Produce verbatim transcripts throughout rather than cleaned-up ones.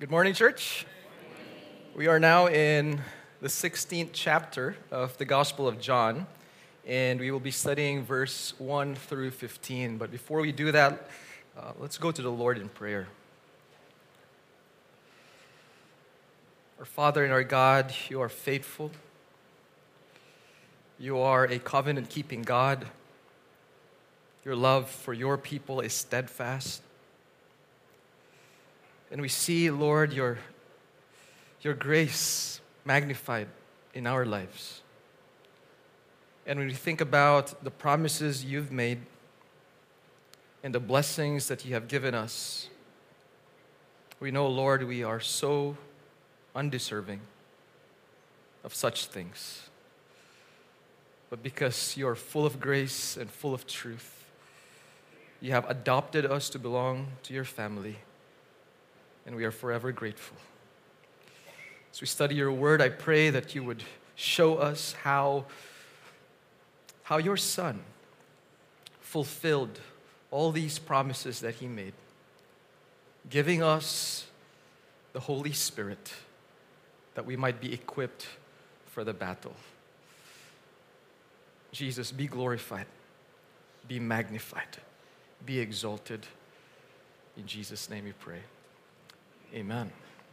Good morning, church. We are now in the sixteenth chapter of the Gospel of John, and we will be studying verse one through fifteen. But before we do that, uh, let's go to the Lord in prayer. Our Father and our God, you are faithful. You are a covenant-keeping God. Your love for your people is steadfast. And we see, Lord, your, your grace magnified in our lives. And when we think about the promises you've made and the blessings that you have given us, we know, Lord, we are so undeserving of such things. But because you are full of grace and full of truth, you have adopted us to belong to your family. And we are forever grateful. As we study your word, I pray that you would show us how, how your Son fulfilled all these promises that he made, giving us the Holy Spirit that we might be equipped for the battle. Jesus, be glorified, be magnified, be exalted. In Jesus' name we pray. Amen.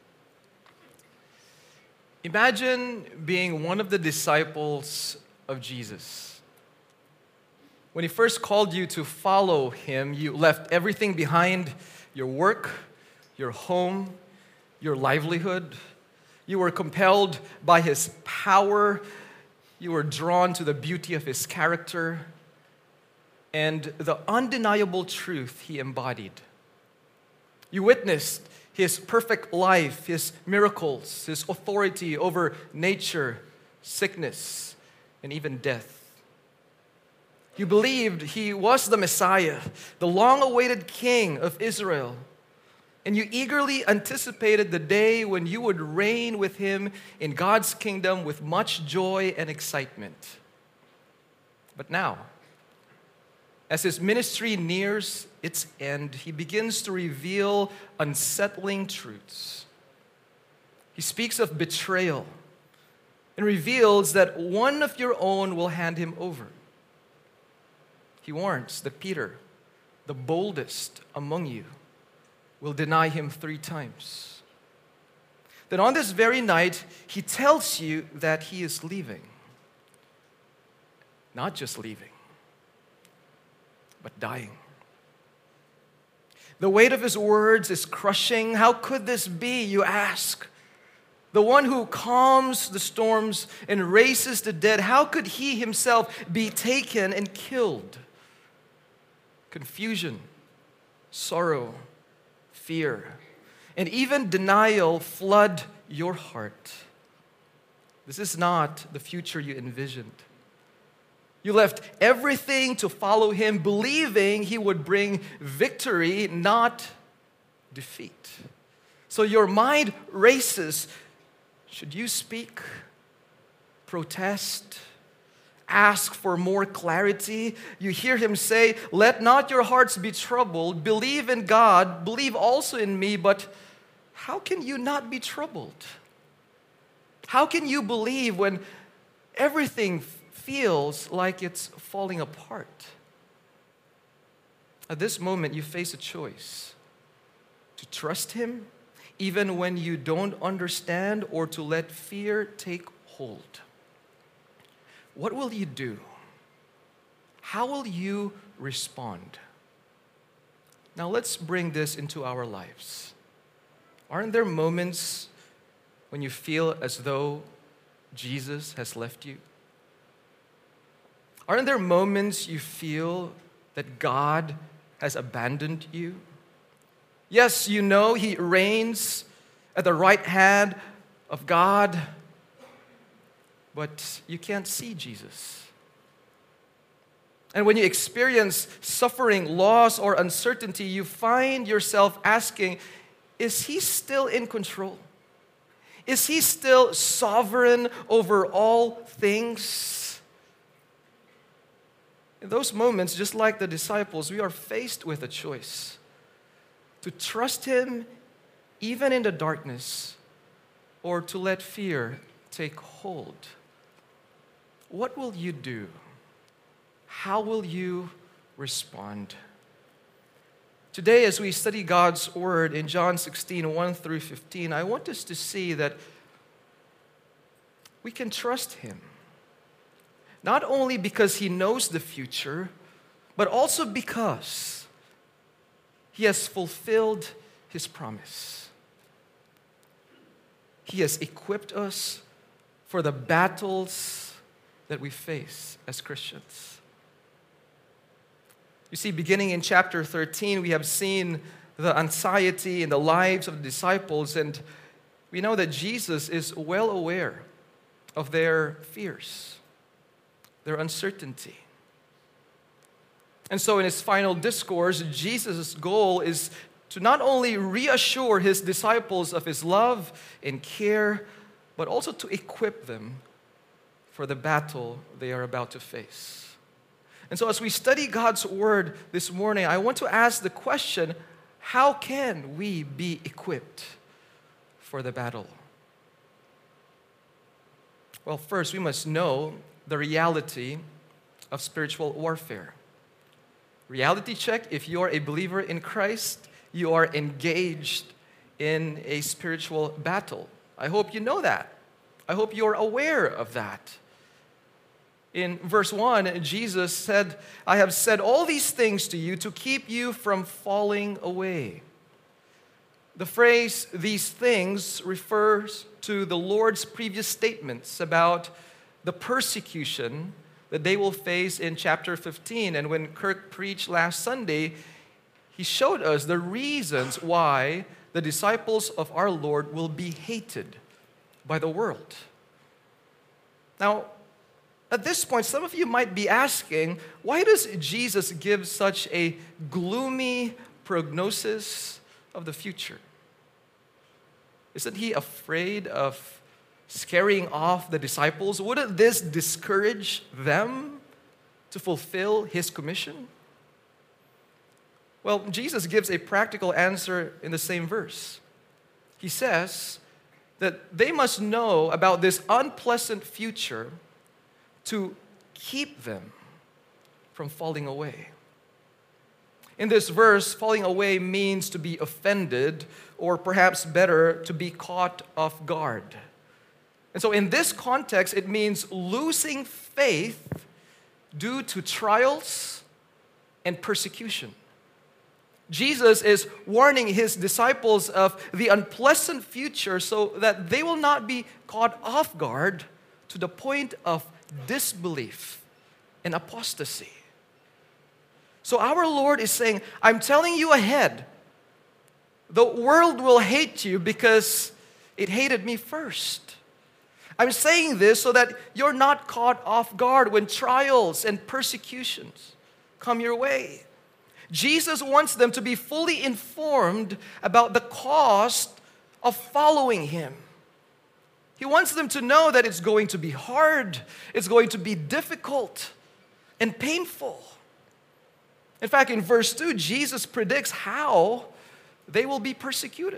Imagine being one of the disciples of Jesus. When he first called you to follow him, you left everything behind: your work, your home, your livelihood. You were compelled by his power. You were drawn to the beauty of his character and the undeniable truth he embodied. You witnessed his perfect life, his miracles, his authority over nature, sickness, and even death. You believed he was the Messiah, the long-awaited King of Israel, and you eagerly anticipated the day when you would reign with him in God's kingdom with much joy and excitement. But now, as his ministry nears its end, he begins to reveal unsettling truths. He speaks of betrayal and reveals that one of your own will hand him over. He warns that Peter, the boldest among you, will deny him three times. Then on this very night, he tells you that he is leaving. Not just leaving, but dying. The weight of his words is crushing. How could this be, you ask? The one who calms the storms and raises the dead, how could he himself be taken and killed? Confusion, sorrow, fear, and even denial flood your heart. This is not the future you envisioned. You left everything to follow him, believing he would bring victory, not defeat. So your mind races. Should you speak, protest, ask for more clarity? You hear him say, "Let not your hearts be troubled. Believe in God. Believe also in me." But how can you not be troubled? How can you believe when everything feels like it's falling apart? At this moment, you face a choice: to trust him even when you don't understand, or to let fear take hold. What will you do? How will you respond? Now let's bring this into our lives. Aren't there moments when you feel as though Jesus has left you? Aren't there moments you feel that God has abandoned you? Yes, you know he reigns at the right hand of God, but you can't see Jesus. And when you experience suffering, loss, or uncertainty, you find yourself asking, is he still in control? Is he still sovereign over all things? In those moments, just like the disciples, we are faced with a choice: to trust him even in the darkness, or to let fear take hold? What will you do? How will you respond? Today, as we study God's Word in John sixteen, one through fifteen, I want us to see that we can trust Him. Not only because He knows the future, but also because He has fulfilled His promise. He has equipped us for the battles that we face as Christians. You see, beginning in chapter thirteen, we have seen the anxiety in the lives of the disciples, and we know that Jesus is well aware of their fears, their uncertainty. And so in his final discourse, Jesus' goal is to not only reassure his disciples of his love and care, but also to equip them for the battle they are about to face. And so as we study God's Word this morning, I want to ask the question, how can we be equipped for the battle? Well, first, we must know the reality of spiritual warfare. Reality check, if you are a believer in Christ, you are engaged in a spiritual battle. I hope you know that. I hope you're aware of that. In verse one, Jesus said, I have said all these things to you to keep you from falling away. The phrase, these things, refers to the Lord's previous statements about the persecution that they will face in chapter fifteen. And when Kirk preached last Sunday, he showed us the reasons why the disciples of our Lord will be hated by the world. Now, at this point, some of you might be asking, why does Jesus give such a gloomy prognosis of the future? Isn't he afraid of scaring off the disciples? Wouldn't this discourage them to fulfill his commission? Well, Jesus gives a practical answer in the same verse. He says that they must know about this unpleasant future to keep them from falling away. In this verse, falling away means to be offended, or perhaps better, to be caught off guard. And so in this context, it means losing faith due to trials and persecution. Jesus is warning his disciples of the unpleasant future so that they will not be caught off guard to the point of disbelief and apostasy. So our Lord is saying, I'm telling you ahead, the world will hate you because it hated me first. I'm saying this so that you're not caught off guard when trials and persecutions come your way. Jesus wants them to be fully informed about the cost of following him. He wants them to know that it's going to be hard, it's going to be difficult and painful. In fact, in verse two, Jesus predicts how they will be persecuted.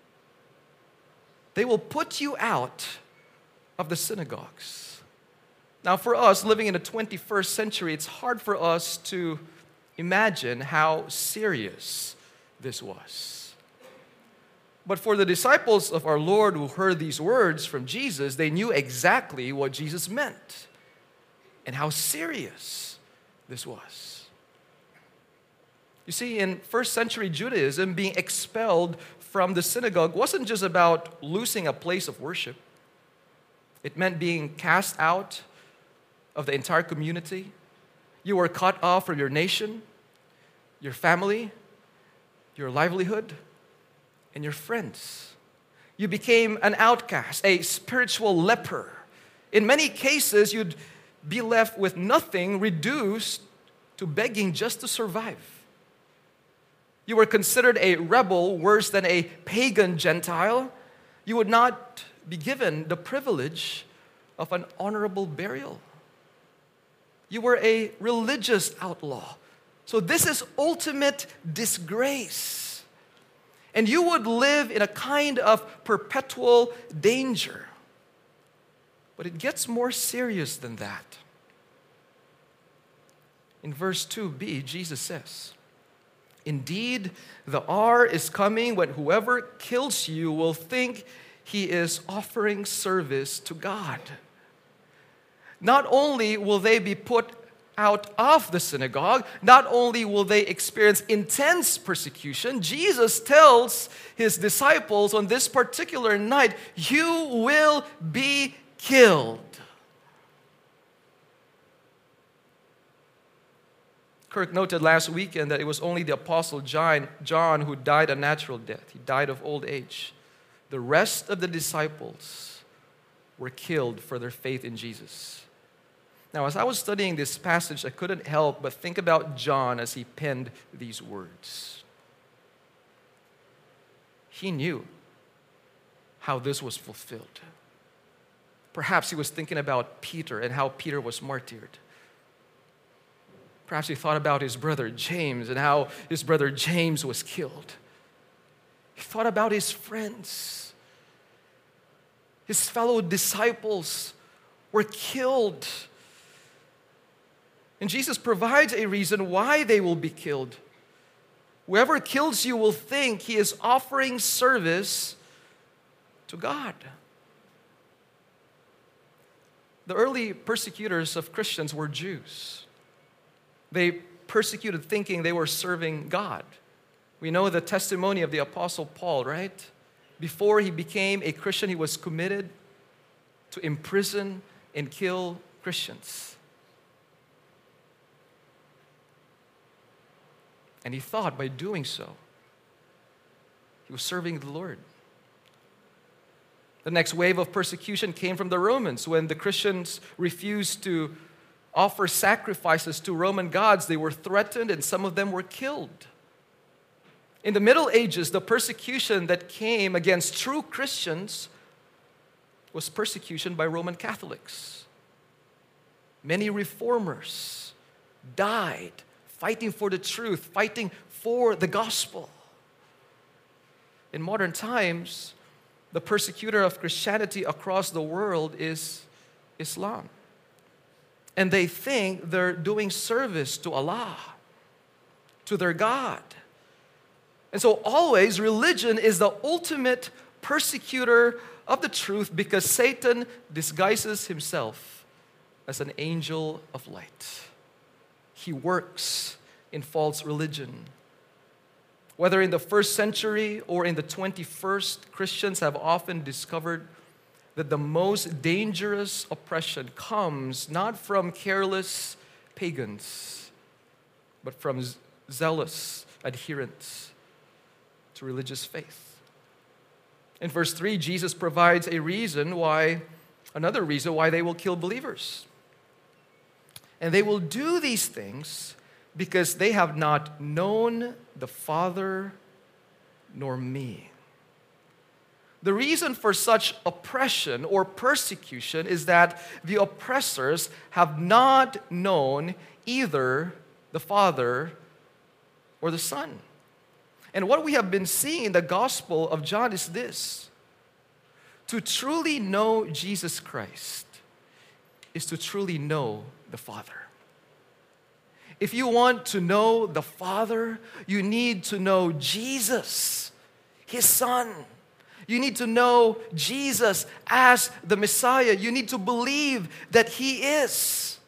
They will put you out of the synagogues. Now, for us living in the twenty-first century, it's hard for us to imagine how serious this was. But for the disciples of our Lord who heard these words from Jesus, they knew exactly what Jesus meant and how serious this was. You see, in first century Judaism, being expelled from the synagogue wasn't just about losing a place of worship. It meant being cast out of the entire community. You were cut off from your nation, your family, your livelihood, and your friends. You became an outcast, a spiritual leper. In many cases, you'd be left with nothing, reduced to begging just to survive. You were considered a rebel, worse than a pagan Gentile. You would not be given the privilege of an honorable burial. You were a religious outlaw. So this is ultimate disgrace. And you would live in a kind of perpetual danger. But it gets more serious than that. In verse two b, Jesus says, "Indeed, the hour is coming when whoever kills you will think he is offering service to God. Not only will they be put out of the synagogue, not only will they experience intense persecution, Jesus tells his disciples on this particular night, you will be killed." Kirk noted last weekend that it was only the Apostle John, John who died a natural death. He died of old age. The rest of the disciples were killed for their faith in Jesus. Now, as I was studying this passage, I couldn't help but think about John as he penned these words. He knew how this was fulfilled. Perhaps he was thinking about Peter and how Peter was martyred. Perhaps he thought about his brother James and how his brother James was killed. He thought about his friends. His fellow disciples were killed. And Jesus provides a reason why they will be killed. Whoever kills you will think he is offering service to God. The early persecutors of Christians were Jews. They persecuted thinking they were serving God. We know the testimony of the Apostle Paul, right? Before he became a Christian, he was committed to imprison and kill Christians. And he thought by doing so, he was serving the Lord. The next wave of persecution came from the Romans. When the Christians refused to offer sacrifices to Roman gods, they were threatened and some of them were killed. In the Middle Ages, the persecution that came against true Christians was persecution by Roman Catholics. Many reformers died fighting for the truth, fighting for the gospel. In modern times, the persecutor of Christianity across the world is Islam. And they think they're doing service to Allah, to their God. And so always religion is the ultimate persecutor of the truth because Satan disguises himself as an angel of light. He works in false religion. Whether in the first century or in the twenty-first, Christians have often discovered that the most dangerous oppression comes not from careless pagans, but from zealous adherents to religious faith. In verse three, Jesus provides a reason why, another reason why they will kill believers. And they will do these things because they have not known the Father nor me. The reason for such oppression or persecution is that the oppressors have not known either the Father or the Son. And what we have been seeing in the Gospel of John is this: to truly know Jesus Christ is to truly know the Father. If you want to know the Father, you need to know Jesus, His Son. You need to know Jesus as the Messiah. You need to believe that He is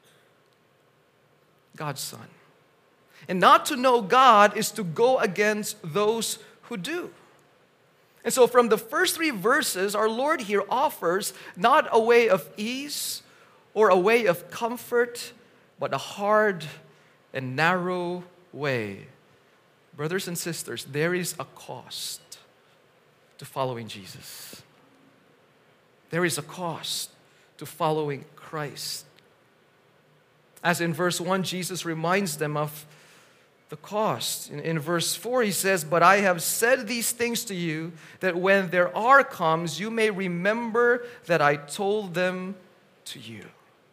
God's Son. And not to know God is to go against those who do. And so from the first three verses, our Lord here offers not a way of ease or a way of comfort, but a hard and narrow way. Brothers and sisters, there is a cost to following Jesus. There is a cost to following Christ. As in verse one, Jesus reminds them of the cost. In, in verse four, he says, "But I have said these things to you, that when their hour comes, you may remember that I told them to you."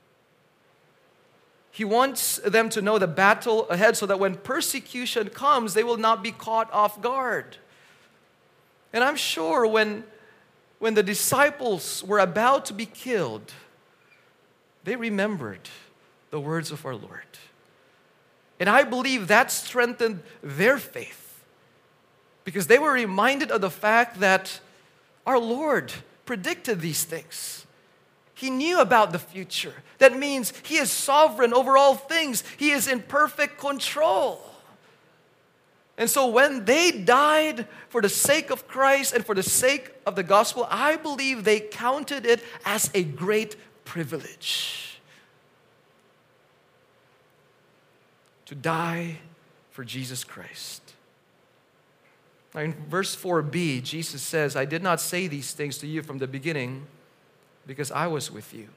He wants them to know the battle ahead so that when persecution comes, they will not be caught off guard. And I'm sure when, when the disciples were about to be killed, they remembered the words of our Lord. And I believe that strengthened their faith, because they were reminded of the fact that our Lord predicted these things. He knew about the future. That means He is sovereign over all things. He is in perfect control. And so when they died for the sake of Christ and for the sake of the gospel, I believe they counted it as a great privilege to die for Jesus Christ. Now in verse four b, Jesus says, I did not say these things to you from the beginning because I was with you.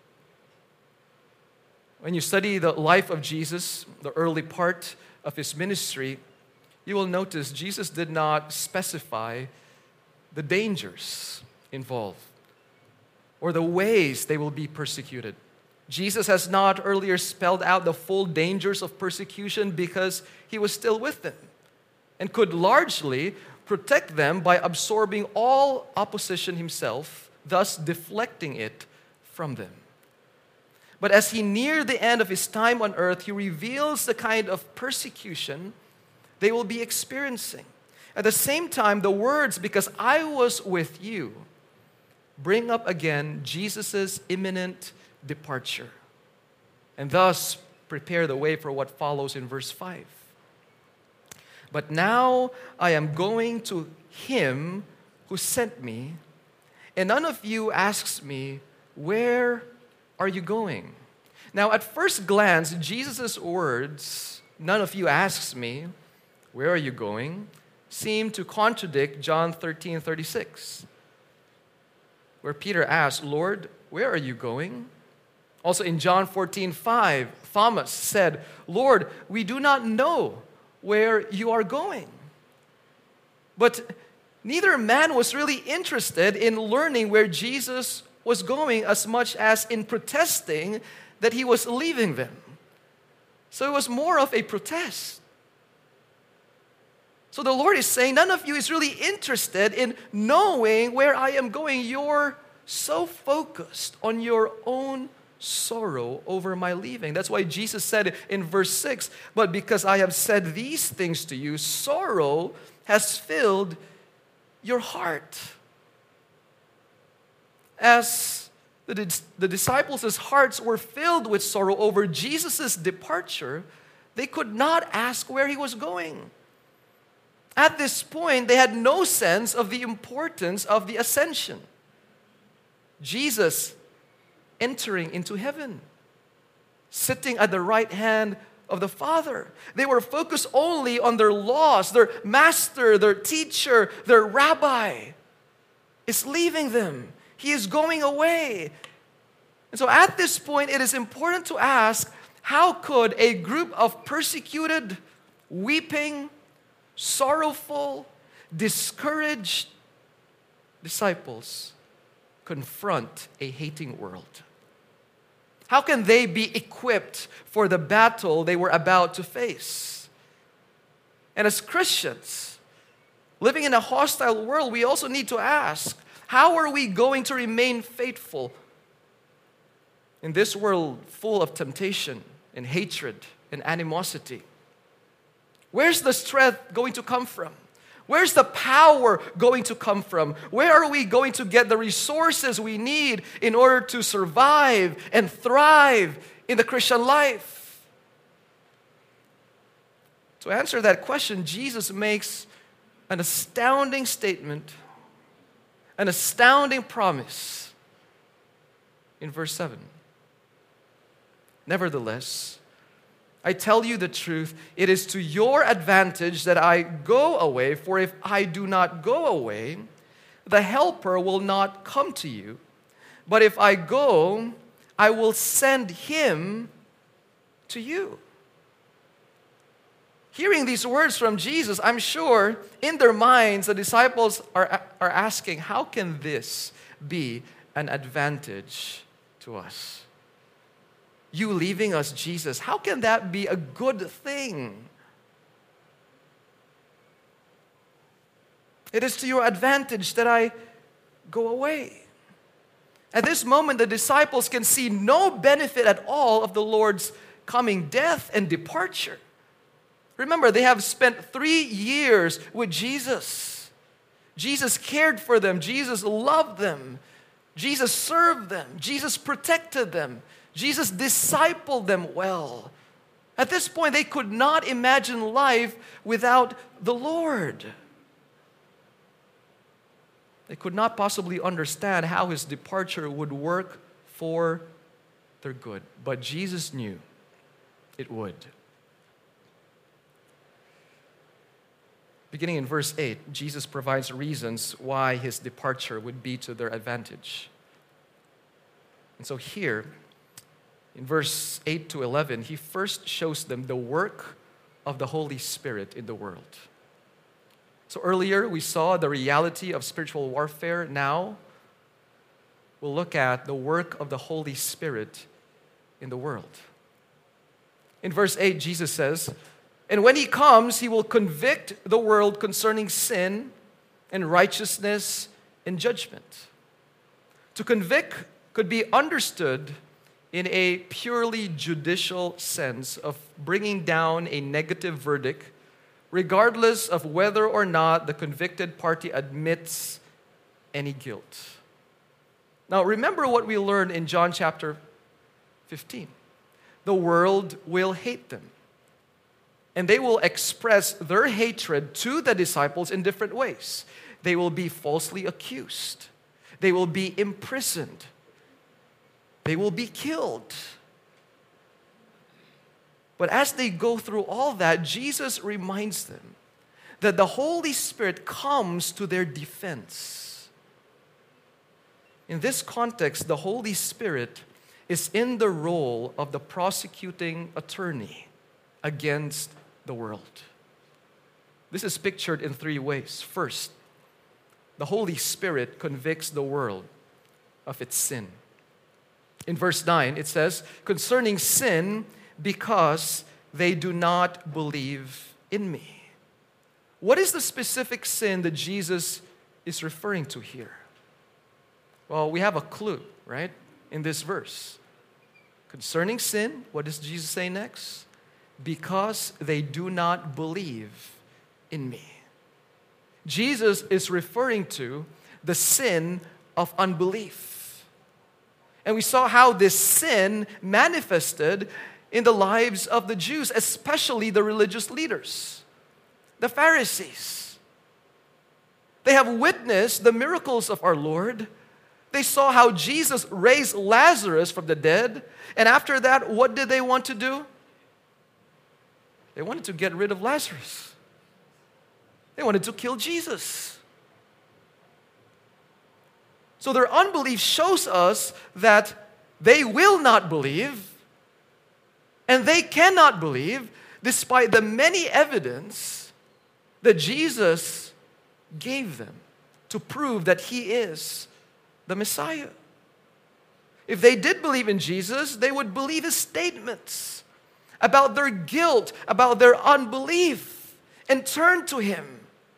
When you study the life of Jesus, the early part of His ministry, you will notice Jesus did not specify the dangers involved or the ways they will be persecuted. Jesus has not earlier spelled out the full dangers of persecution because He was still with them and could largely protect them by absorbing all opposition Himself, thus deflecting it from them. But as He neared the end of His time on earth, He reveals the kind of persecution they will be experiencing. At the same time, the words, because I was with you, bring up again Jesus' imminent departure, and thus prepare the way for what follows in verse five. But now I am going to Him who sent me, and none of you asks me, where are you going? Now, at first glance, Jesus' words, none of you asks me, where are you going, seem to contradict John thirteen thirty-six, where Peter asked, Lord, where are you going? Also in John fourteen five, Thomas said, Lord, we do not know where you are going. But neither man was really interested in learning where Jesus was going as much as in protesting that He was leaving them. So it was more of a protest. So the Lord is saying, none of you is really interested in knowing where I am going. You're so focused on your own sorrow over my leaving. That's why Jesus said in verse six, but because I have said these things to you, sorrow has filled your heart. As the, the disciples' hearts were filled with sorrow over Jesus' departure, they could not ask where He was going. At this point, they had no sense of the importance of the ascension. Jesus entering into heaven, sitting at the right hand of the Father. They were focused only on their loss. Their master, their teacher, their rabbi is leaving them. He is going away. And so at this point, it is important to ask, how could a group of persecuted, weeping, sorrowful, discouraged disciples confront a hating world? How can they be equipped for the battle they were about to face? And as Christians, living in a hostile world, we also need to ask, how are we going to remain faithful in this world full of temptation and hatred and animosity? Where's the strength going to come from? Where's the power going to come from? Where are we going to get the resources we need in order to survive and thrive in the Christian life? To answer that question, Jesus makes an astounding statement, an astounding promise in verse seven. Nevertheless, I tell you the truth, it is to your advantage that I go away, for if I do not go away, the Helper will not come to you. But if I go, I will send Him to you. Hearing these words from Jesus, I'm sure in their minds the disciples are, are asking, how can this be an advantage to us? You leaving us, Jesus, how can that be a good thing? It is to your advantage that I go away. At this moment, the disciples can see no benefit at all of the Lord's coming death and departure. Remember, they have spent three years with Jesus. Jesus cared for them. Jesus loved them. Jesus served them. Jesus protected them. Jesus discipled them well. At this point, they could not imagine life without the Lord. They could not possibly understand how his departure would work for their good. But Jesus knew it would. Beginning in verse eight, Jesus provides reasons why his departure would be to their advantage. And so here, in verse eight to eleven, he first shows them the work of the Holy Spirit in the world. So earlier we saw the reality of spiritual warfare. Now we'll look at the work of the Holy Spirit in the world. In verse eight, Jesus says, "And when he comes, he will convict the world concerning sin and righteousness and judgment." To convict could be understood in a purely judicial sense of bringing down a negative verdict, regardless of whether or not the convicted party admits any guilt. Now, remember what we learned in John chapter fifteen. The world will hate them. And they will express their hatred to the disciples in different ways. They will be falsely accused. They will be imprisoned. They will be killed. But as they go through all that, Jesus reminds them that the Holy Spirit comes to their defense. In this context, the Holy Spirit is in the role of the prosecuting attorney against the world. This is pictured in three ways. First, the Holy Spirit convicts the world of its sin. In verse nine, it says, "Concerning sin, because they do not believe in me." What is the specific sin that Jesus is referring to here? Well, we have a clue, right, in this verse. Concerning sin, what does Jesus say next? Because they do not believe in me. Jesus is referring to the sin of unbelief. And we saw how this sin manifested in the lives of the Jews, especially the religious leaders, the Pharisees. They have witnessed the miracles of our Lord. They saw how Jesus raised Lazarus from the dead. And after that, what did they want to do? They wanted to get rid of Lazarus. They wanted to kill Jesus. So their unbelief shows us that they will not believe, and they cannot believe despite the many evidence that Jesus gave them to prove that he is the Messiah. If they did believe in Jesus, they would believe his statements about their guilt, about their unbelief, and turn to him.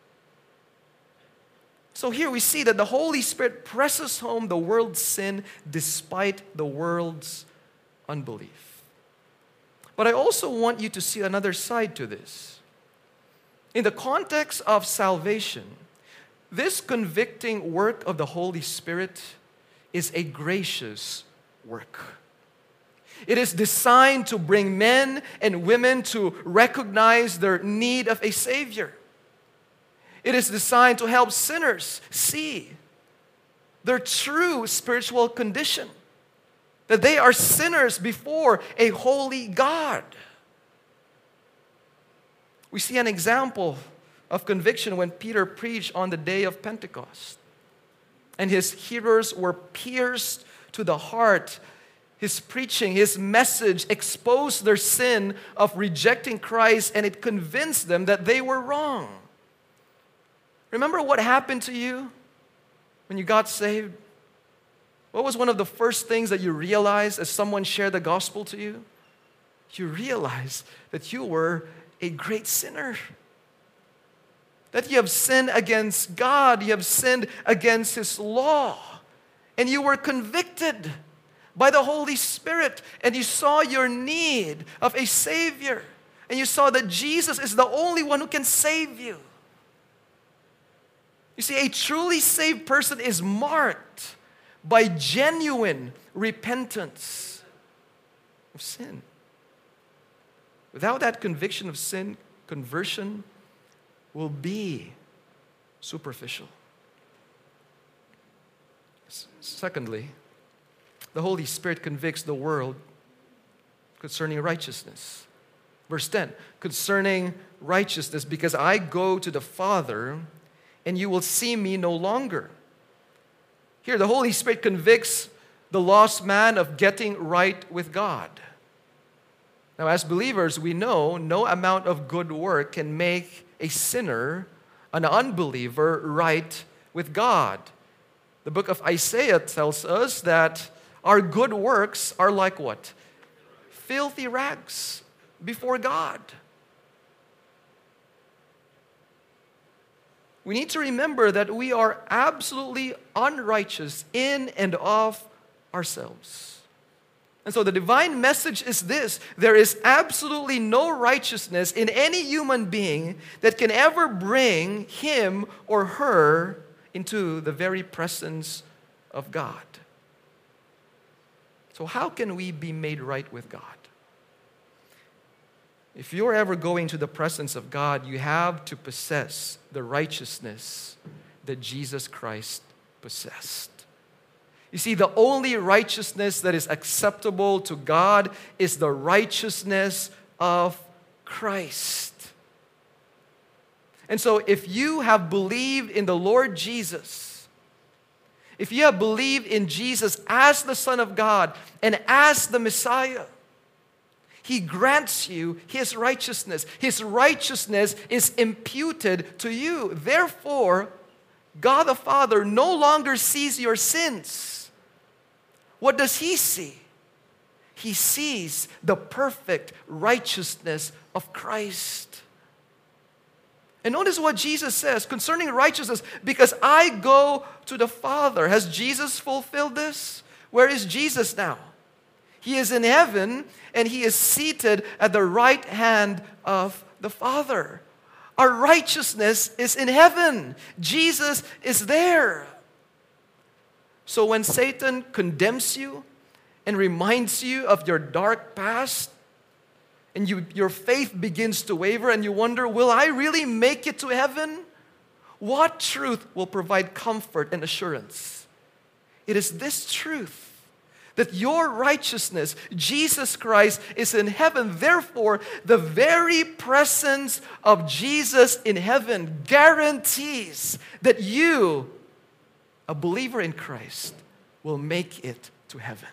So here we see that the Holy Spirit presses home the world's sin despite the world's unbelief. But I also want you to see another side to this. In the context of salvation, this convicting work of the Holy Spirit is a gracious work. It is designed to bring men and women to recognize their need of a Savior. It is designed to help sinners see their true spiritual condition, that they are sinners before a holy God. We see an example of conviction when Peter preached on the day of Pentecost, and his hearers were pierced to the heart. His preaching, his message exposed their sin of rejecting Christ, and it convinced them that they were wrong. Remember what happened to you when you got saved? What was one of the first things that you realized as someone shared the gospel to you? You realized that you were a great sinner. that you have sinned against God, you have sinned against His law, and you were convicted by the Holy Spirit, and you saw your need of a Savior, and you saw that Jesus is the only one who can save you. You see, a truly saved person is marked by genuine repentance of sin. Without that conviction of sin, conversion will be superficial. S- Secondly, the Holy Spirit convicts the world concerning righteousness. Verse ten, concerning righteousness, because I go to the Father, and you will see me no longer. Here, the Holy Spirit convicts the lost man of getting right with God. Now, as believers, we know no amount of good work can make a sinner, an unbeliever, right with God. The book of Isaiah tells us that our good works are like what? Filthy rags before God. We need to remember that we are absolutely unrighteous in and of ourselves. And so the divine message is this: there is absolutely no righteousness in any human being that can ever bring him or her into the very presence of God. So how can we be made right with God? If you're ever going to the presence of God, you have to possess the righteousness that Jesus Christ possessed. You see, the only righteousness that is acceptable to God is the righteousness of Christ. And so if you have believed in the Lord Jesus, if you have believed in Jesus as the Son of God and as the Messiah, He grants you His righteousness. His righteousness is imputed to you. Therefore, God the Father no longer sees your sins. What does He see? He sees the perfect righteousness of Christ. And notice what Jesus says concerning righteousness: because I go to the Father. Has Jesus fulfilled this? Where is Jesus now? He is in heaven, and He is seated at the right hand of the Father. Our righteousness is in heaven. Jesus is there. So when Satan condemns you and reminds you of your dark past, and you, your faith begins to waver, and you wonder, will I really make it to heaven? What truth will provide comfort and assurance? It is this truth, that your righteousness, Jesus Christ, is in heaven. Therefore, the very presence of Jesus in heaven guarantees that you, a believer in Christ, will make it to heaven.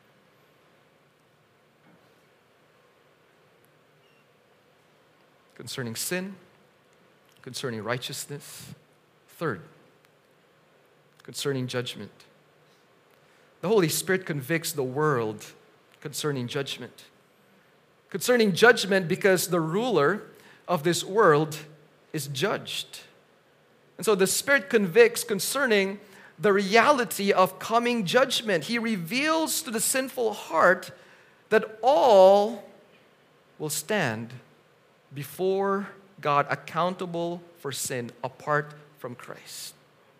Concerning sin, concerning righteousness. Third, concerning judgment. The Holy Spirit convicts the world concerning judgment. Concerning judgment because the ruler of this world is judged. And so the Spirit convicts concerning the reality of coming judgment. He reveals to the sinful heart that all will stand before God accountable for sin apart from Christ.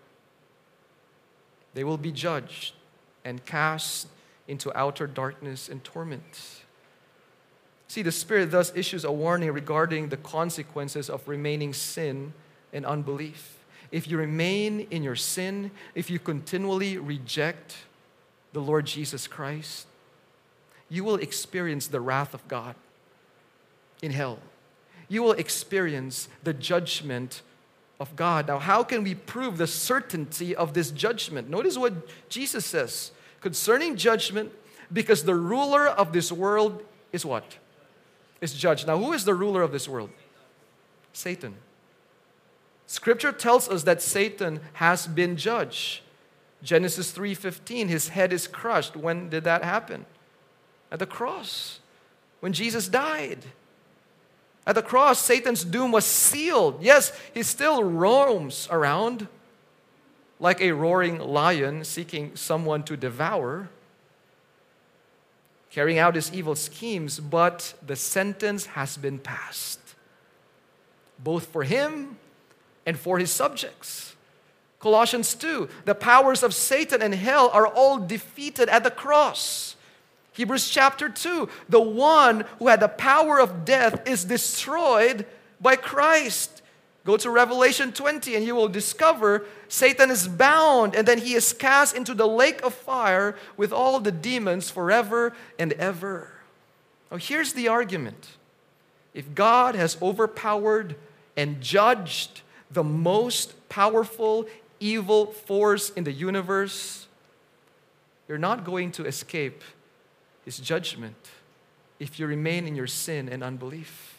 They will be judged and cast into outer darkness and torment. See, the Spirit thus issues a warning regarding the consequences of remaining sin and unbelief. If you remain in your sin, if you continually reject the Lord Jesus Christ, you will experience the wrath of God in hell. You will experience the judgment of God. Now, how can we prove the certainty of this judgment? Notice what Jesus says concerning judgment, because the ruler of this world is what? Is judged. Now, who is the ruler of this world? Satan. Scripture tells us that Satan has been judged. Genesis three fifteen, his head is crushed. When did that happen? At the cross, when Jesus died. At the cross, Satan's doom was sealed. Yes, he still roams around like a roaring lion seeking someone to devour, carrying out his evil schemes, but the sentence has been passed, both for him and for his subjects. Colossians two, the powers of Satan and hell are all defeated at the cross. Hebrews chapter two, the one who had the power of death is destroyed by Christ. Go to Revelation twenty and you will discover Satan is bound and then he is cast into the lake of fire with all the demons forever and ever. Now here's the argument. If God has overpowered and judged the most powerful evil force in the universe, you're not going to escape his judgment if you remain in your sin and unbelief.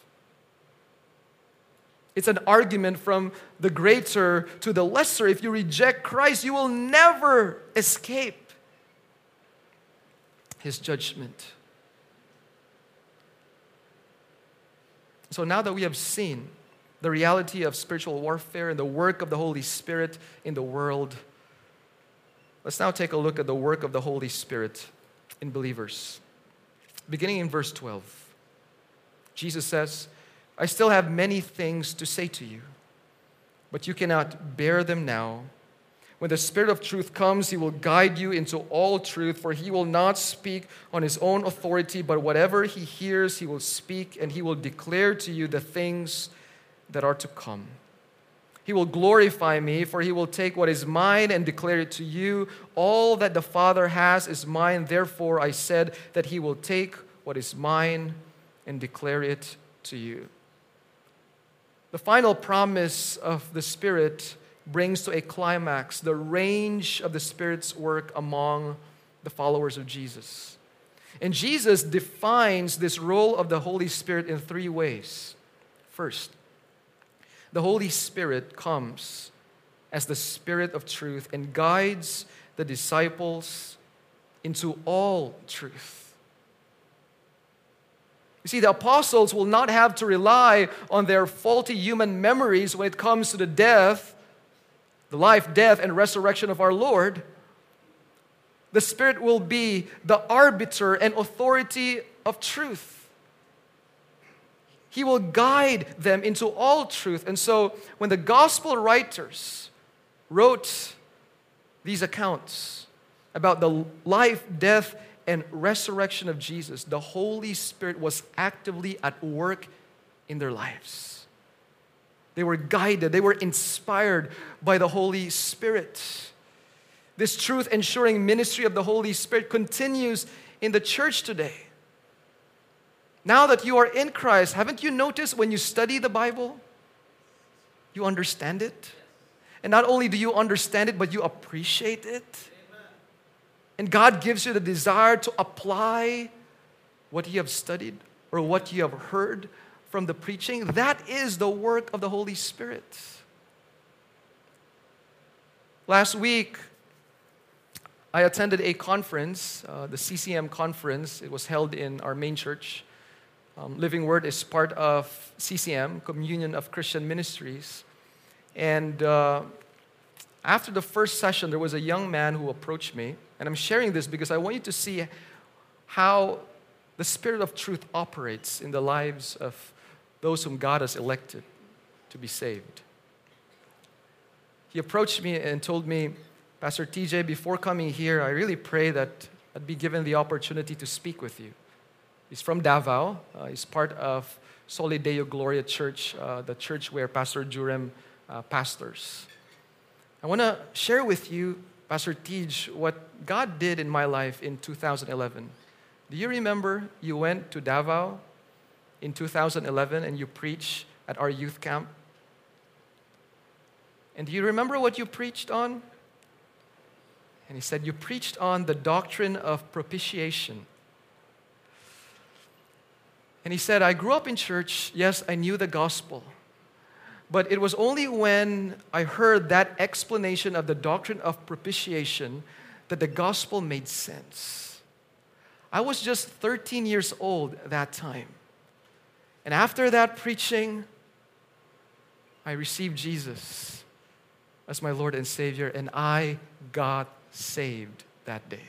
It's an argument from the greater to the lesser. If you reject Christ, you will never escape his judgment. So now that we have seen the reality of spiritual warfare and the work of the Holy Spirit in the world, let's now take a look at the work of the Holy Spirit in believers. Beginning in verse twelve, Jesus says, I still have many things to say to you, but you cannot bear them now. When the Spirit of truth comes, he will guide you into all truth, for he will not speak on his own authority, but whatever he hears, he will speak, and he will declare to you the things that are to come. He will glorify me, for he will take what is mine and declare it to you. All that the Father has is mine. Therefore, I said that he will take what is mine and declare it to you. The final promise of the Spirit brings to a climax the range of the Spirit's work among the followers of Jesus. And Jesus defines this role of the Holy Spirit in three ways. First, the Holy Spirit comes as the Spirit of truth and guides the disciples into all truth. You see, the apostles will not have to rely on their faulty human memories when it comes to the death, the life, death, and resurrection of our Lord. The Spirit will be the arbiter and authority of truth. He will guide them into all truth. And so when the gospel writers wrote these accounts about the life, death, and resurrection of Jesus, the Holy Spirit was actively at work in their lives. They were guided, they were inspired by the Holy Spirit. This truth-ensuring ministry of the Holy Spirit continues in the church today. Now that you are in Christ, haven't you noticed when you study the Bible, you understand it? And not only do you understand it, but you appreciate it. And God gives you the desire to apply what you have studied or what you have heard from the preaching. That is the work of the Holy Spirit. Last week, I attended a conference, uh, the C C M conference. It was held in our main church. Um, Living Word is part of C C M, Communion of Christian Ministries. And uh, after the first session, there was a young man who approached me. And I'm sharing this because I want you to see how the Spirit of truth operates in the lives of those whom God has elected to be saved. He approached me and told me, Pastor T J, before coming here, I really pray that I'd be given the opportunity to speak with you. He's from Davao. Uh, he's part of Soli Deo Gloria Church, uh, the church where Pastor Jurem uh, pastors. I want to share with you, Pastor Tej, what God did in my life in two thousand eleven. Do you remember you went to Davao in two thousand eleven and you preached at our youth camp? And do you remember what you preached on? And he said, you preached on the doctrine of propitiation. And he said, I grew up in church. Yes, I knew the gospel. But it was only when I heard that explanation of the doctrine of propitiation that the gospel made sense. I was just thirteen years old at that time. And after that preaching, I received Jesus as my Lord and Savior, and I got saved that day.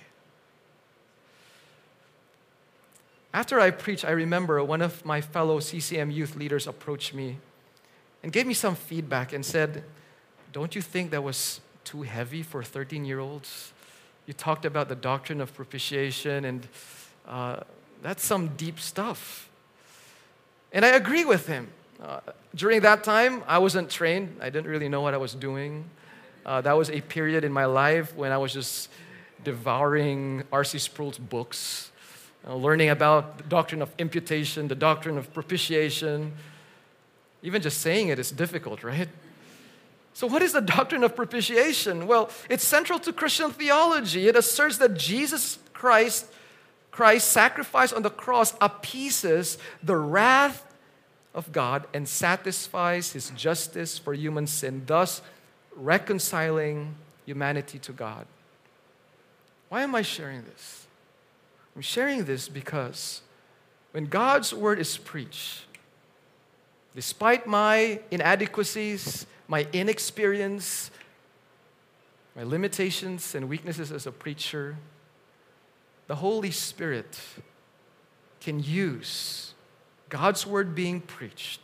After I preached, I remember one of my fellow C C M youth leaders approached me and gave me some feedback and said, "Don't you think that was too heavy for thirteen-year-olds? You talked about the doctrine of propitiation, and uh, that's some deep stuff." And I agree with him. Uh, during that time, I wasn't trained. I didn't really know what I was doing. Uh, that was a period in my life when I was just devouring R C Sproul's books, uh, learning about the doctrine of imputation, the doctrine of propitiation. Even just saying it is difficult, right? So what is the doctrine of propitiation? Well, it's central to Christian theology. It asserts that Jesus Christ, Christ's sacrifice on the cross appeases the wrath of God and satisfies His justice for human sin, thus reconciling humanity to God. Why am I sharing this? I'm sharing this because when God's word is preached, despite my inadequacies, my inexperience, my limitations and weaknesses as a preacher, the Holy Spirit can use God's word being preached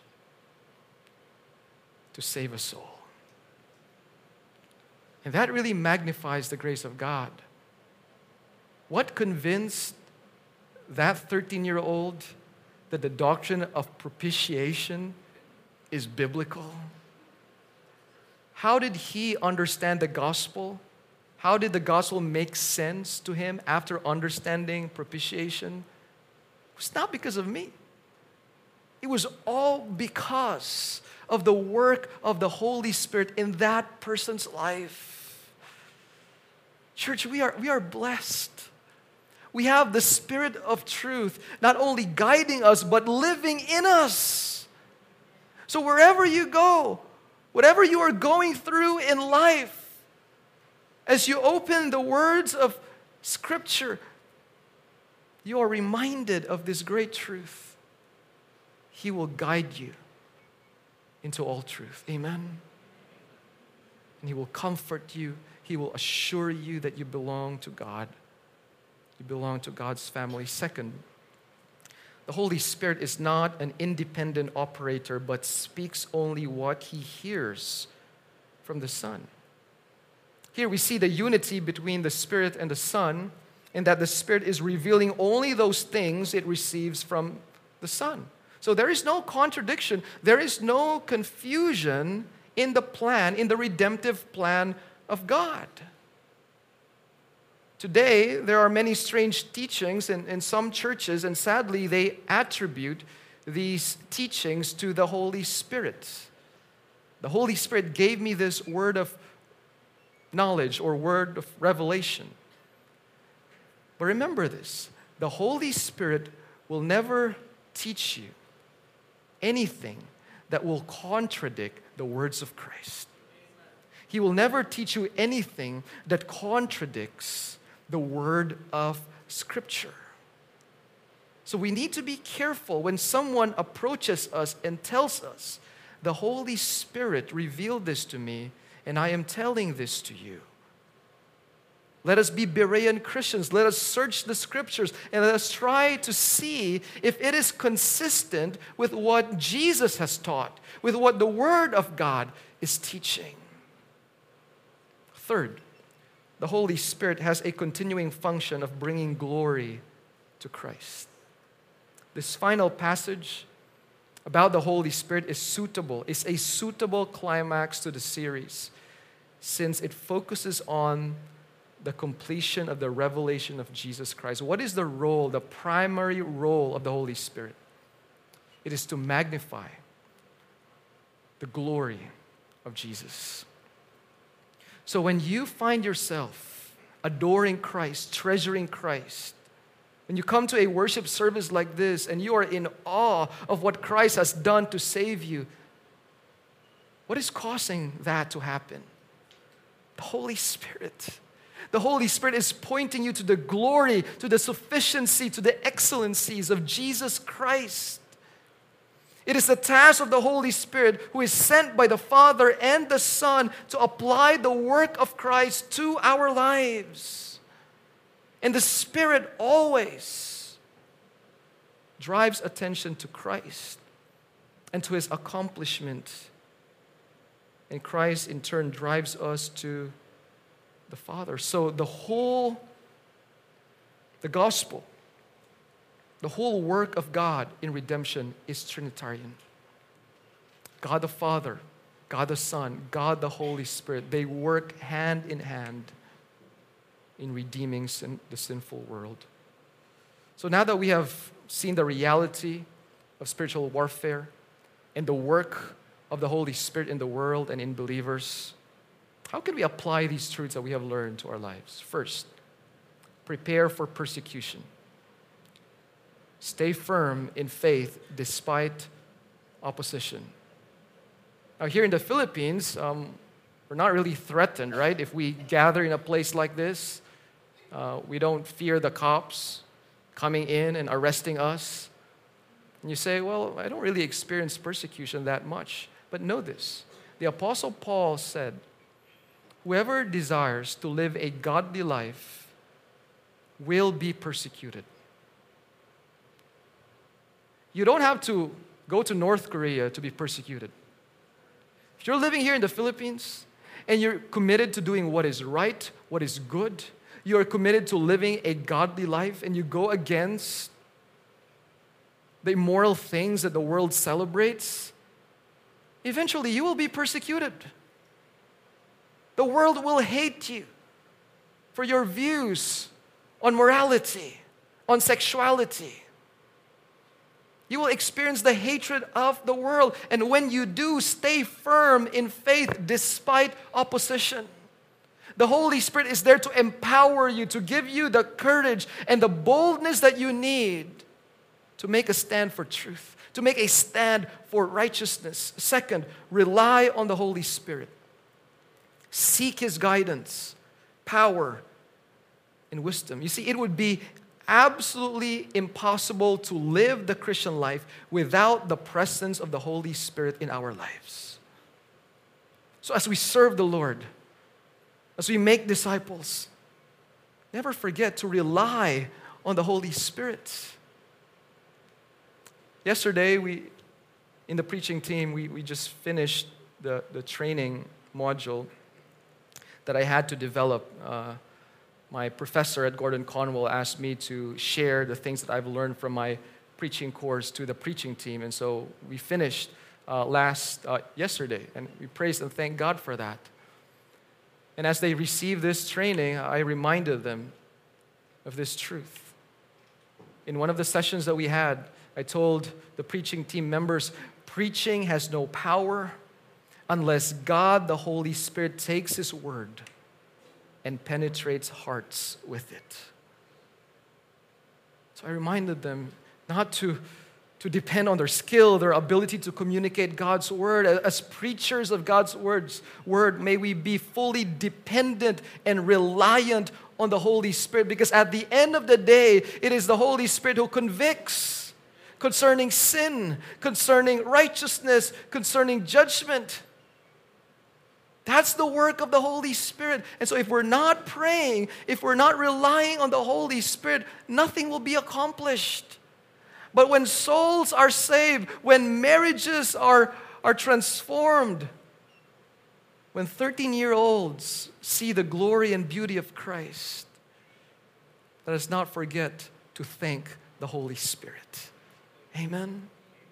to save a soul. And that really magnifies the grace of God. What convinced that thirteen-year-old that the doctrine of propitiation is biblical? How did he understand the gospel? How did the gospel make sense to him after understanding propitiation? It was not because of me. It was all because of the work of the Holy Spirit in that person's life. Church, we are, we are blessed. We have the Spirit of truth not only guiding us, but living in us. So wherever you go, whatever you are going through in life, as you open the words of Scripture, you are reminded of this great truth. He will guide you into all truth. Amen? And He will comfort you. He will assure you that you belong to God. You belong to God's family. Second, the Holy Spirit is not an independent operator, but speaks only what He hears from the Son. Here we see the unity between the Spirit and the Son, in that the Spirit is revealing only those things it receives from the Son. So there is no contradiction, there is no confusion in the plan, in the redemptive plan of God. Today, there are many strange teachings in, in some churches, and sadly, they attribute these teachings to the Holy Spirit. The Holy Spirit gave me this word of knowledge or word of revelation. But remember this, the Holy Spirit will never teach you anything that will contradict the words of Christ. He will never teach you anything that contradicts the word of Scripture. So we need to be careful when someone approaches us and tells us, the Holy Spirit revealed this to me, and I am telling this to you. Let us be Berean Christians. Let us search the Scriptures and let us try to see if it is consistent with what Jesus has taught, with what the Word of God is teaching. Third, the Holy Spirit has a continuing function of bringing glory to Christ. This final passage about the Holy Spirit is suitable, is a suitable climax to the series, since it focuses on the completion of the revelation of Jesus Christ. What is the role, the primary role of the Holy Spirit? It is to magnify the glory of Jesus. So when you find yourself adoring Christ, treasuring Christ, when you come to a worship service like this and you are in awe of what Christ has done to save you, what is causing that to happen? The Holy Spirit. The Holy Spirit is pointing you to the glory, to the sufficiency, to the excellencies of Jesus Christ. It is the task of the Holy Spirit, who is sent by the Father and the Son, to apply the work of Christ to our lives. And the Spirit always drives attention to Christ and to His accomplishment. And Christ, in turn, drives us to the Father. So the whole, the gospel, the whole work of God in redemption is Trinitarian. God the Father, God the Son, God the Holy Spirit, they work hand in hand in redeeming sin, the sinful world. So now that we have seen the reality of spiritual warfare and the work of the Holy Spirit in the world and in believers, how can we apply these truths that we have learned to our lives? First, prepare for persecution. Stay firm in faith despite opposition. Now, here in the Philippines, um, we're not really threatened, right? If we gather in a place like this, uh, we don't fear the cops coming in and arresting us. And you say, well, I don't really experience persecution that much. But know this, the Apostle Paul said, whoever desires to live a godly life will be persecuted. You don't have to go to North Korea to be persecuted. If you're living here in the Philippines and you're committed to doing what is right, what is good, you are committed to living a godly life, and you go against the immoral things that the world celebrates, eventually you will be persecuted. The world will hate you for your views on morality, on sexuality. You will experience the hatred of the world. And when you do, stay firm in faith despite opposition. The Holy Spirit is there to empower you, to give you the courage and the boldness that you need to make a stand for truth, to make a stand for righteousness. Second, rely on the Holy Spirit. Seek His guidance, power, and wisdom. You see, it would be absolutely impossible to live the Christian life without the presence of the Holy Spirit in our lives. So as we serve the Lord, as we make disciples, never forget to rely on the Holy Spirit. Yesterday, we, in the preaching team, we, we just finished the, the training module that I had to develop. Uh, my professor at Gordon Conwell asked me to share the things that I've learned from my preaching course to the preaching team. And so we finished uh, last, uh, yesterday, and we praise and thank God for that. And as they received this training, I reminded them of this truth. In one of the sessions that we had, I told the preaching team members, preaching has no power unless God, the Holy Spirit, takes His word and penetrates hearts with it. So I reminded them not to, to depend on their skill, their ability to communicate God's word. As preachers of God's words, word, may we be fully dependent and reliant on the Holy Spirit, because at the end of the day, it is the Holy Spirit who convicts concerning sin, concerning righteousness, concerning judgment. That's the work of the Holy Spirit. And so if we're not praying, if we're not relying on the Holy Spirit, nothing will be accomplished. But when souls are saved, when marriages are, are transformed, when thirteen-year-olds see the glory and beauty of Christ, let us not forget to thank the Holy Spirit. Amen.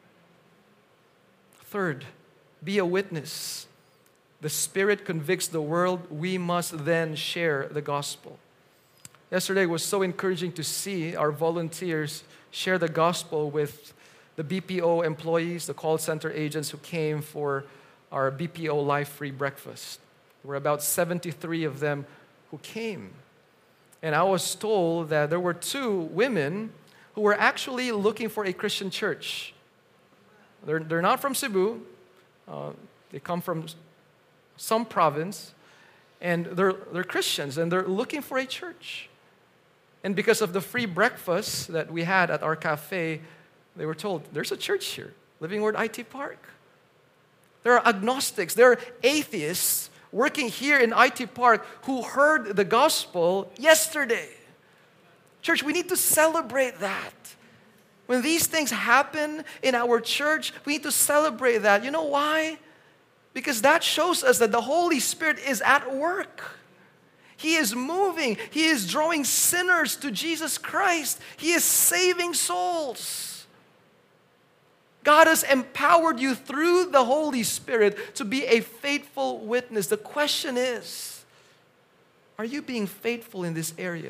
Third, be a witness. The Spirit convicts the world. We must then share the gospel. Yesterday was so encouraging to see our volunteers share the gospel with the B P O employees, the call center agents who came for our B P O Life Free Breakfast. There were about seventy-three of them who came. And I was told that there were two women who were actually looking for a Christian church. They're, they're not from Cebu. Uh, they come from some province, and they're, they're Christians, and they're looking for a church. And because of the free breakfast that we had at our cafe, they were told, there's a church here. Living Word I T Park. There are agnostics, there are atheists working here in I T Park who heard the gospel yesterday. Church, we need to celebrate that. When these things happen in our church, we need to celebrate that. You know why? Because that shows us that the Holy Spirit is at work. He is moving. He is drawing sinners to Jesus Christ. He is saving souls. God has empowered you through the Holy Spirit to be a faithful witness. The question is, are you being faithful in this area?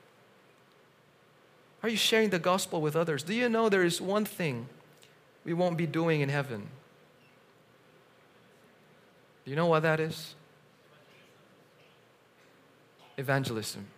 Are you sharing the gospel with others? Do you know there is one thing we won't be doing in heaven? Do you know what that is? Evangelism.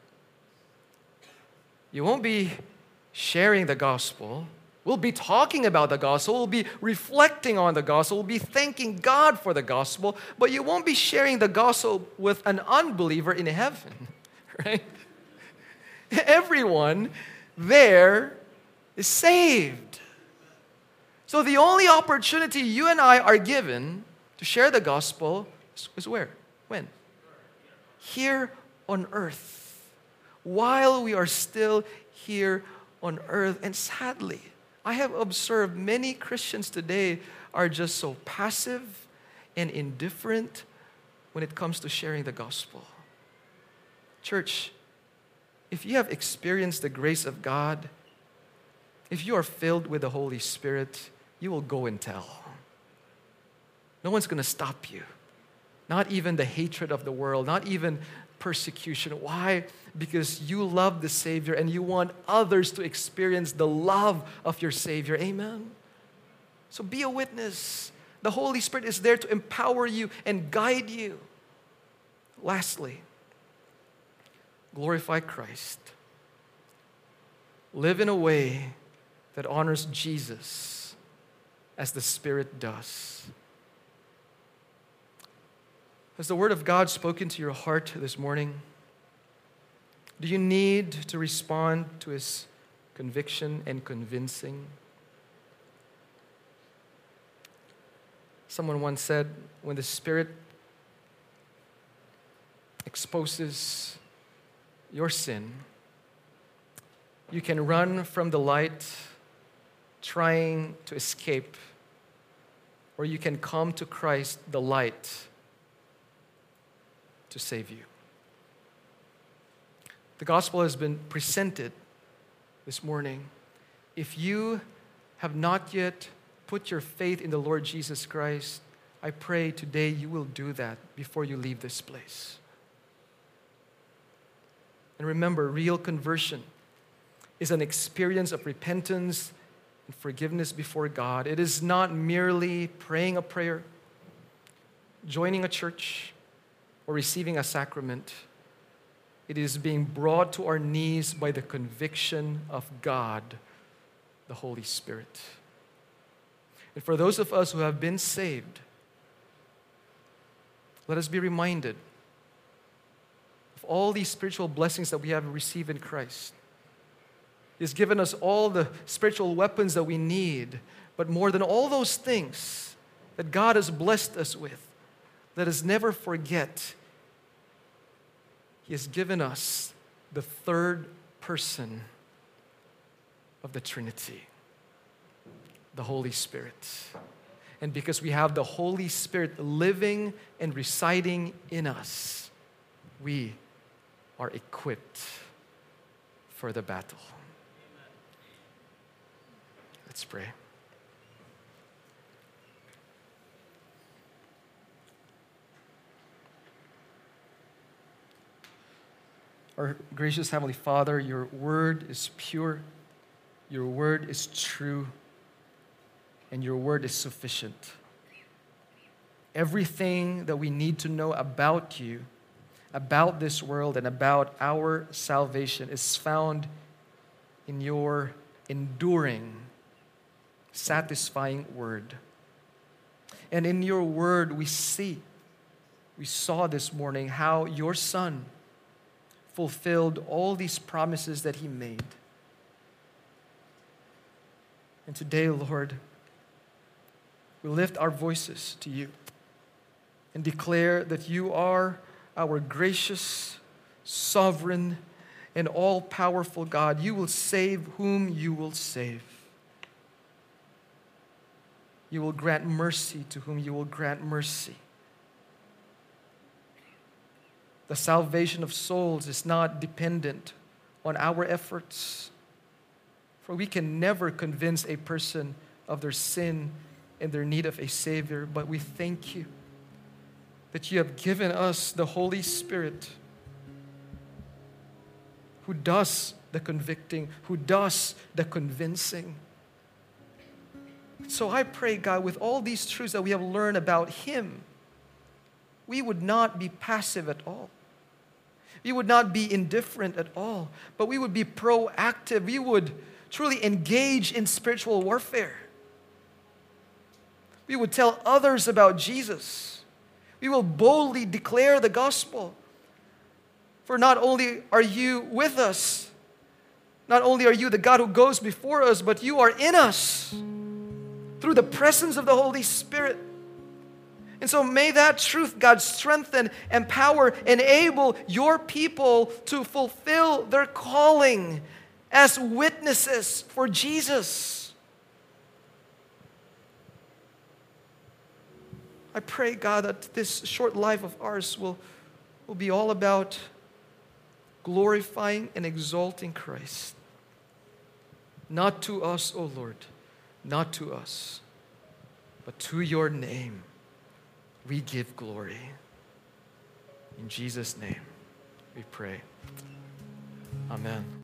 You won't be sharing the gospel. We'll be talking about the gospel. We'll be reflecting on the gospel. We'll be thanking God for the gospel. But you won't be sharing the gospel with an unbeliever in heaven, right? Everyone there is saved. So the only opportunity you and I are given to share the gospel is where? When? Here on earth. While we are still here on earth. And sadly, I have observed many Christians today are just so passive and indifferent when it comes to sharing the gospel. Church, if you have experienced the grace of God, if you are filled with the Holy Spirit, you will go and tell. No one's going to stop you. Not even the hatred of the world, not even persecution. Why? Because you love the Savior and you want others to experience the love of your Savior. Amen? So be a witness. The Holy Spirit is there to empower you and guide you. Lastly, glorify Christ. Live in a way that honors Jesus as the Spirit does. Has the Word of God spoken to your heart this morning? Do you need to respond to His conviction and convincing? Someone once said, when the Spirit exposes your sin, you can run from the light trying to escape, or you can come to Christ, the light, to save you. The gospel has been presented this morning. If you have not yet put your faith in the Lord Jesus Christ, I pray today you will do that before you leave this place. And remember, real conversion is an experience of repentance and forgiveness before God. It is not merely praying a prayer, joining a church, or receiving a sacrament. It is being brought to our knees by the conviction of God, the Holy Spirit. And for those of us who have been saved, let us be reminded of all these spiritual blessings that we have received in Christ. He has given us all the spiritual weapons that we need, but more than all those things that God has blessed us with, let us never forget He has given us the third person of the Trinity, the Holy Spirit. And because we have the Holy Spirit living and residing in us, we are equipped for the battle. Let's pray. Our gracious Heavenly Father, your word is pure, your word is true, and your word is sufficient. Everything that we need to know about you, about this world, and about our salvation is found in your enduring, satisfying word. And in your word, we see, we saw this morning how your Son fulfilled all these promises that He made. And today, Lord, we lift our voices to you and declare that you are our gracious, sovereign, and all-powerful God. You will save whom you will save. You will grant mercy to whom you will grant mercy. The salvation of souls is not dependent on our efforts, for we can never convince a person of their sin and their need of a Savior, but we thank you that you have given us the Holy Spirit who does the convicting, who does the convincing. So I pray, God, with all these truths that we have learned about Him, we would not be passive at all. We would not be indifferent at all, but we would be proactive. We would truly engage in spiritual warfare. We would tell others about Jesus. We will boldly declare the gospel. For not only are you with us, not only are you the God who goes before us, but you are in us through the presence of the Holy Spirit. And so may that truth, God, strengthen, empower, enable your people to fulfill their calling as witnesses for Jesus. I pray, God, that this short life of ours will, will be all about glorifying and exalting Christ. Not to us, O Lord, not to us, but to your name we give glory. In Jesus' name we pray. Amen.